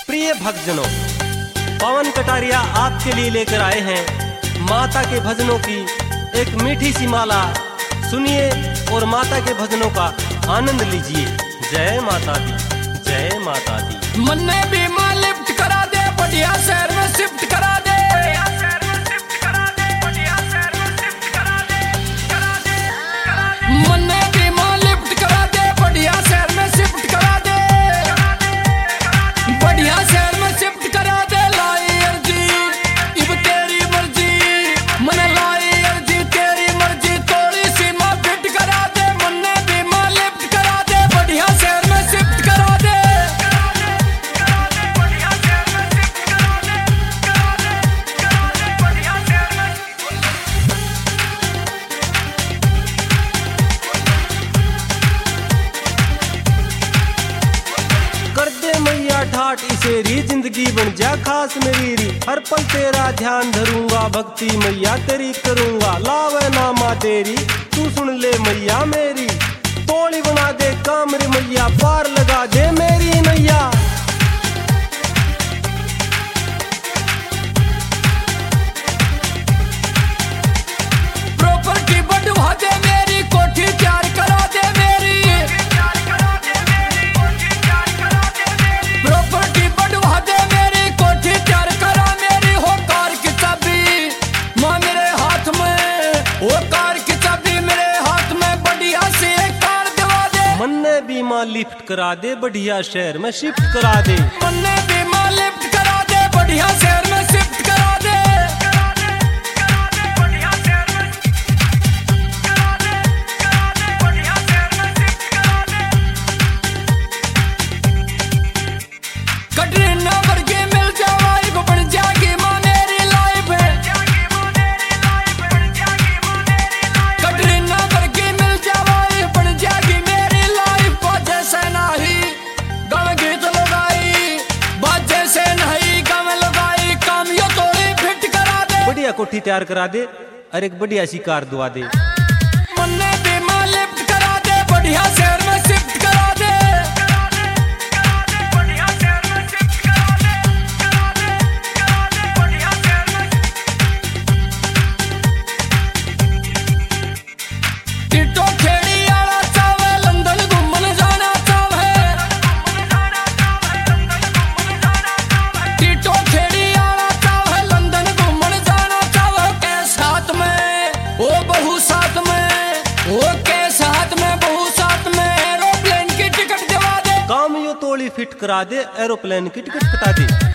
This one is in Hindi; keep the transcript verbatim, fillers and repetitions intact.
प्रिय भक्तजनों, पवन कटारिया आपके लिए लेकर आए हैं माता के भजनों की एक मीठी सी माला। सुनिए और माता के भजनों का आनंद लीजिए। जय माता दी, जय माता दी। मन ने भी मां लिफ्ट करा दे, बढ़िया शहर में शिफ्ट करा दे, मन ने भी मां लिफ्ट करा दे, बढ़िया शहर में शिफ्ट करा दे, बढ़िया शहर में शिफ्ट करा दे। लाई अर्जी इब तेरी मर्जी, मन लाई अर्जी तेरी मर्जी, थोड़ी सी मां फिट करा दे, मन ने भी मां लिफ्ट करा दे, बढ़िया शहर में शिफ्ट करा दे। ठाट इसेरी जिंदगी बन जा खास मेरी री, हर पल तेरा ध्यान धरूंगा, भक्ति मैया तेरी करूंगा। लावे नामा तेरी तू सुन ले मैया मेरी, तोड़ी बना दे काम रे मैया, पार लगा दे मेरी नैया। प्रॉपर्टी बढ़वा दे मेरी, कोठी तैयार करा दे मेरी, प्रॉपर्टी बढ़वा दे मेरी, कोठी तैयार करा मेरी। हो कार की चाबी मां मेरे हाथ में, हो कार की चाबी मेरे हाथ में, बढ़िया से कार दिवा दे। मन ने भी मां लिफ्ट करा दे, बढ़िया शहर में शिफ्ट करा दे, मन ने भी मां लिफ्ट करा दे, बढ़िया शहर में शिफ्ट करा दे। कटरीना वर्गी मिल जाए बन जाएगी मां मेरी लाइफ, कटरीना वर्गी मिल जाए बन जाएगी मेरी लाइफ। बाजे से नहीं गम गीत लगाई, बाजे से नहीं गम लगाई, काम यो थोड़ी फिट करा दे, बढ़िया कोठी तैयार करा दे और एक बढ़िया सी कार दुआ दे। मन ने भी मां लिफ्ट करा दे, बढ़िया शहर में शिफ्ट करा दे। टिटो खेड़ी आला चावे, लंदन घूमन जाना चावे, टिटो खेड़ी आला चावे, लंदन घूमन जाना चावे। के साथ में ओ बहू साथ में, ओ के साथ में बहू साथ में, एरोप्लेन की टिकट दिवा दे, काम यो तोड़ी फिट करा दे, एरोप्लेन की टिकट कटा दे।